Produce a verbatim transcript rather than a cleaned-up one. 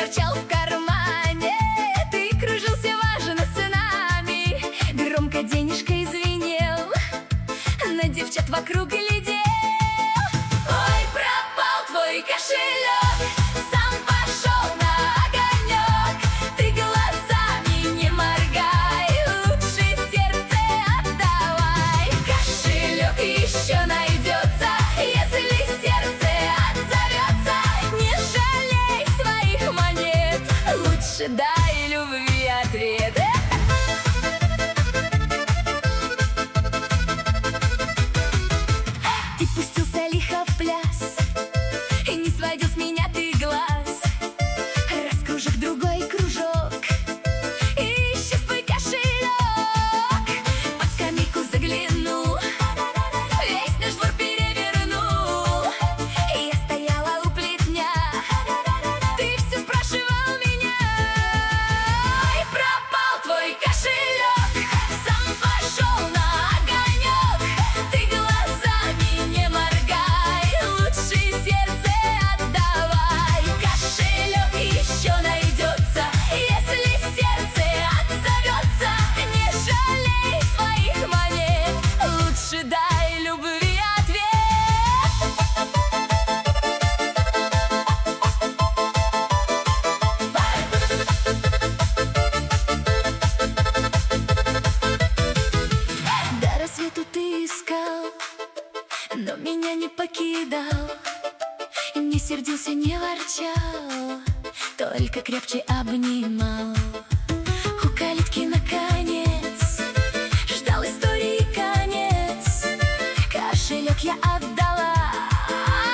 торчал в кармане, ты кружился важно с нами, громко денежкой звенел, на девчат вокруг глядел. Ой, пропал твой кошелек, сам пошел на огонек. Ты глазами не моргай, лучше сердце отдавай. Кошелек еще найдется, если сердце отзовется. Не жалей своих монет, лучше дай любви ответ. Ты пустился лихо в пляс, и не сводил с меня ты глаз. Раз кружок, другой кружок, и исчез твой кошелек. Под скамейку заглянул, весь наш двор перевернул. Я стояла у плетня, ты все спрашивал меня. Ой, пропал твой кошелек, сам пошел на огонек. Ты глазами не моргай, лучше сердце отдавай. Кошелек еще найдется, если сердце отзовется. Не жалей своих монет, лучше дай любви ответ. До рассвету ты искал, но меня не покидал, не сердился, не ворчал, только крепче обнимал. У калитки наконец ждал истории конец. Кошелек я отдала,